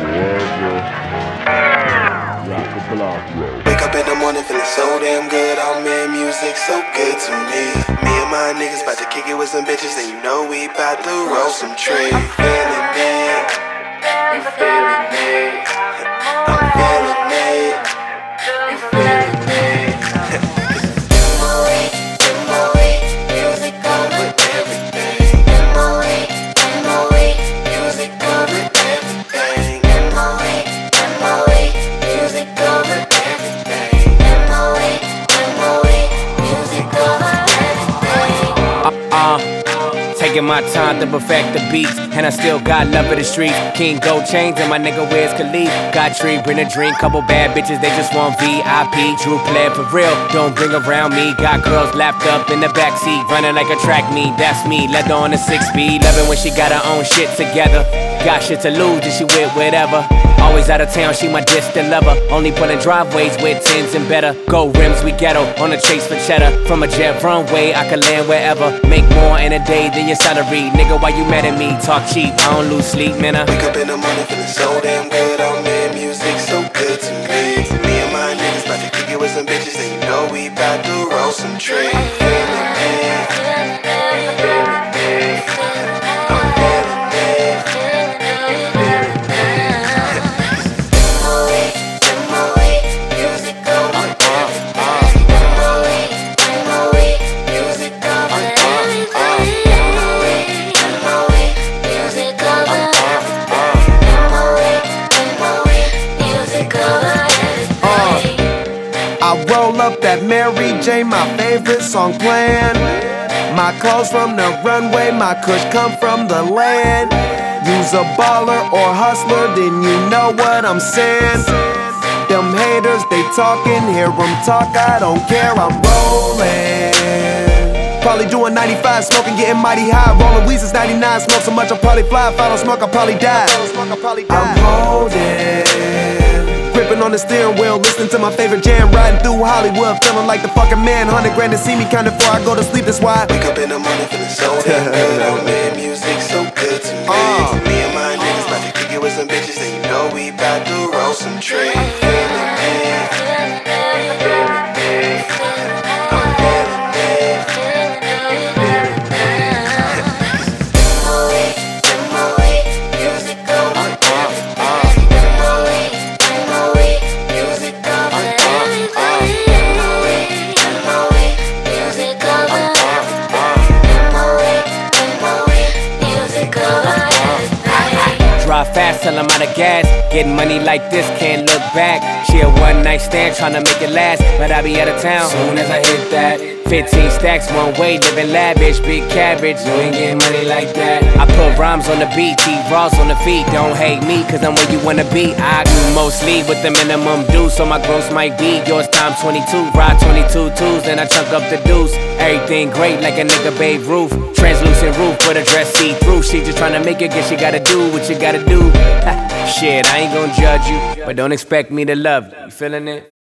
Wake up in the morning feeling so damn good. Oh man, music so good to me. Me and my niggas about to kick it with some bitches, and you know we about to roll some trees. Feeling me, you feeling me? I'm feeling me, you feeling me? M.O.E., music over everything. M.O.E., music over everything. M.O.E., music over everything. M.O.E., music over everything. Taking my time to perfect the beats, and I still got love for the streets. King Gold chains and my nigga Wiz Khalifa. Got tree, bring a drink, couple bad bitches, they just want VIP. True player for real, don't bring around me. Got girls lapped up in the backseat, running like a track meet. That's me, leather on a 6-speed. Loving when she got her own shit together. Got shit to lose, and she with whatever. Always out of town, she my distant lover. Only pulling driveways with 10s and better. Gold rims, we ghetto, on a chase for cheddar. From a jet runway, I can land wherever. Make more in a day than your salary. Nigga, why you mad at me? Talk cheap, I don't lose sleep, man. Wake up in the morning feeling so damn good. Oh man, music so good to me. Me and my niggas about to kick it with some bitches, and you know we about to roll some trees. Feeling me, feeling me, I'm feeling me, feeling me. I roll up that Mary J, my favorite song playing. My clothes from the runway, my kush come from the land. You's a baller or hustler, then you know what I'm saying. Them haters, they talking, hear them talk, I don't care, I'm rolling. Probably doing 95, smoking, getting mighty high. Rolling weeds is 99, smoke so much I'll probably fly. If I don't smoke, I'll probably die. I'm holding, gripping on the steering wheel, listening to my favorite jam, riding through Hollywood, feeling like the fucking man. 100 grand to see me counting before I go to sleep, that's why I wake up in the morning feeling so damn good. Oh man, music so good to me. Me and my niggas about to kick it with some bitches, and you know we about to roll some trees. Feeling me, feeling me, I'm feeling me, feeling me. M.O.E., music over everything. M.O.E., music over everything. M.O.E., music over everything. M.O.E., music over everything. Drive fast till I'm out of gas. Getting money like this, can't look back. She a one-night stand, tryna make it last, but I be out of town soon as I hit that. 15 stacks one way, living lavish, big cabbage. You ain't getting money like that. I put rhymes on the beat, T-Ross on the feet. Don't hate me, cause I'm where you wanna be. I do mostly with the minimum due, so my gross might be yours times 22. Ride 22 twos, then I chunk up the deuce. Everything great like a nigga Babe Ruth. Translucent roof, but a dress see-through. She just tryna make it, guess you gotta do what you gotta do. Shit, I ain't gon' judge you, but don't expect me to love you. You feeling it?